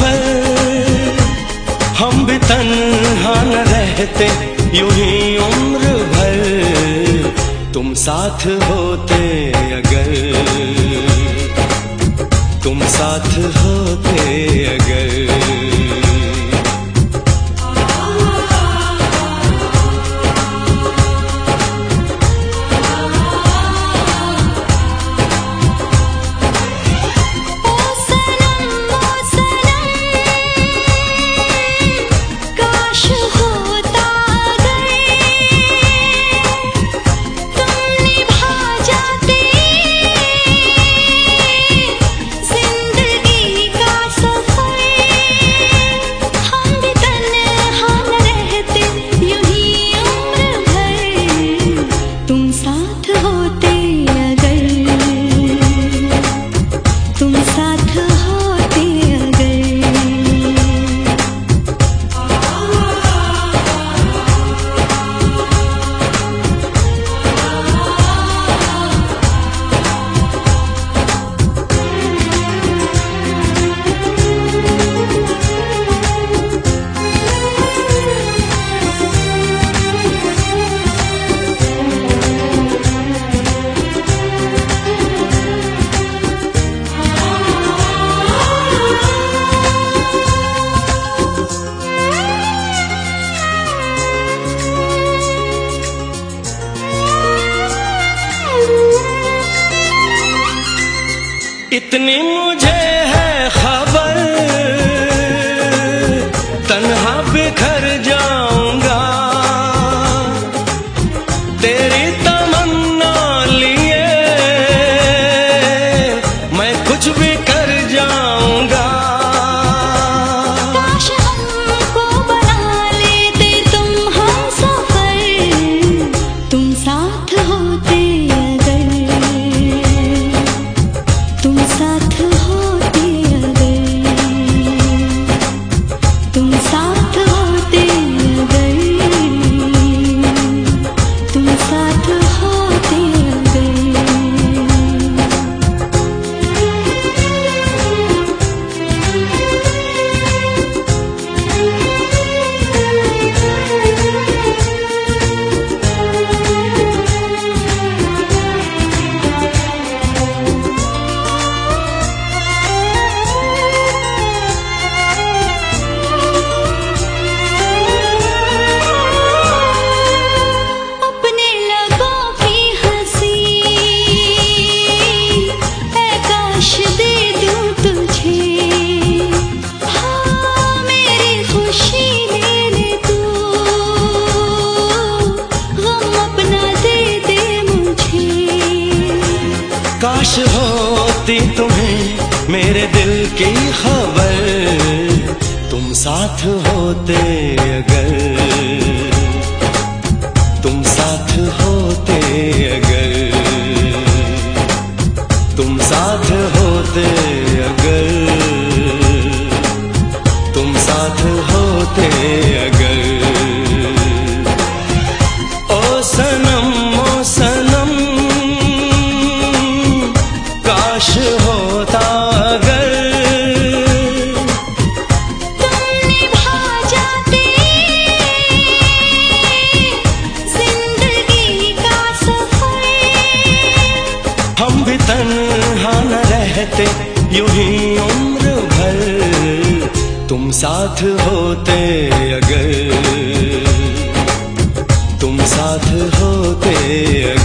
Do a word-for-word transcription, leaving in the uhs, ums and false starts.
भर हम भी तन्हा न रहते यूं ही उम्र भर, तुम साथ होते अगर, तुम साथ होते अगर। इतनी मुझे है खबर, तन्हा बिखर जाऊंगा, तेरी तमन्ना लिए मैं कुछ भी कर जाऊंगा। काश हमको बना लेते तुम हमसफर, तुम साथ होते तुम साथ होते अगर, तुम साथ होते अगर, तुम साथ होते काश होती तुम्हें मेरे दिल की खबर, तुम साथ होते अगर, तुम साथ होते अगर, तुम साथ होते अगर, तुम साथ होते अगर। ओ सनम ओ सनम काश होता अगर, तुम निभा जाते जिंदगी का सफर, हम भी तन्हा न रहते यूं ही उम्र भर, तुम साथ होते अगर, तुम साथ होते